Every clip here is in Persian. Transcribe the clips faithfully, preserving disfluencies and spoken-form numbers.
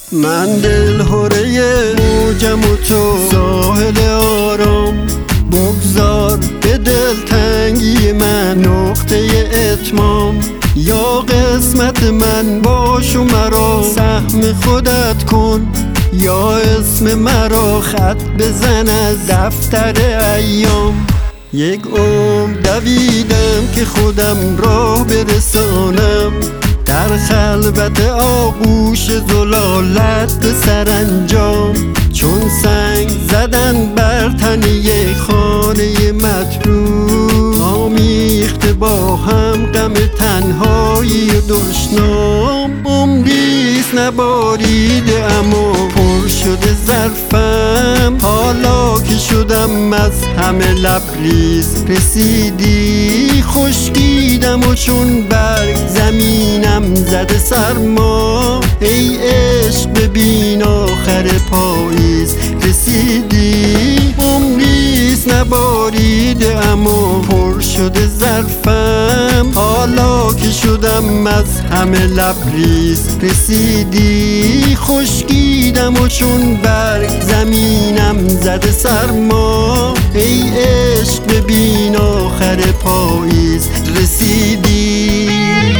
من دل هره موجم و تو ساحل آرام، بگذار به دل تنگی من نقطه اتمام. یا قسمت من باش و مرا سهم خودت کن، یا اسم مرا خط بزن از دفتر ایام. یک عمر دویدم که خودم راه برسانم، در خلوت آغوش زلالت به سرانجام. چون سنگ زدن بر تنه خانه مطلوب، آمیخته با هم غم تنهایی و دشنام. عمریست نباریده اما پر شده ظرفم، حالا که شدم از همه لبریز رسیدی. خشکیدم و چون برگ زمینم زده سرما، ای عشق ببین آخر پاییز رسیدی. عمریست نباریده اما پر شده ظرفم، حالا که شدم از همه لبریز رسیدی. خشکیدم و چون برگ زمینم زده سرما، ای عشق ببین آخر پاییز رسیدی.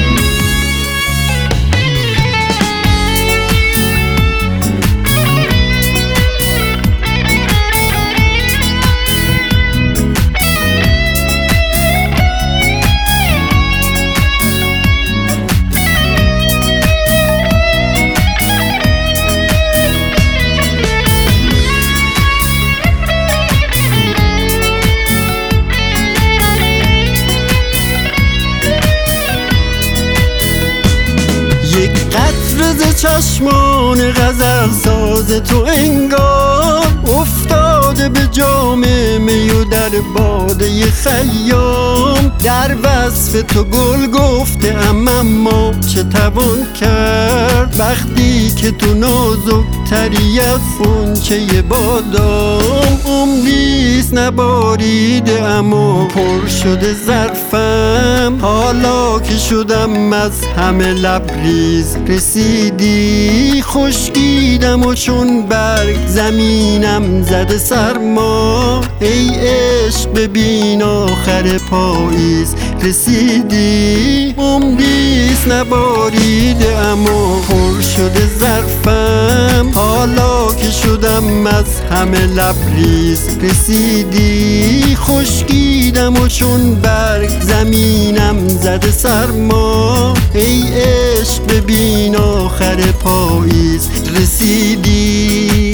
ز چشمان غزل ساز تو انگار افتاده به جام می و در باده خیام. در وصف تو گل گفته ام اما چه توان کرد، وقتی که تو نازکتری از غنچه بادام. عمریست نباریده اما پر شده ظرفم، حالا که شدم از همه لبریز رسیدی. خشکیدم و چون برگ زمینم زده سرما، ای عشق ببین آخر پاییز رسیدی. عمریست نباریده اما پر شده ظرفم، حالا که شدم از همه لبریز رسیدی. خشکیدم و چون برگ زمینم زده سرما، ای عشق ببین آخر پاییز رسیدی.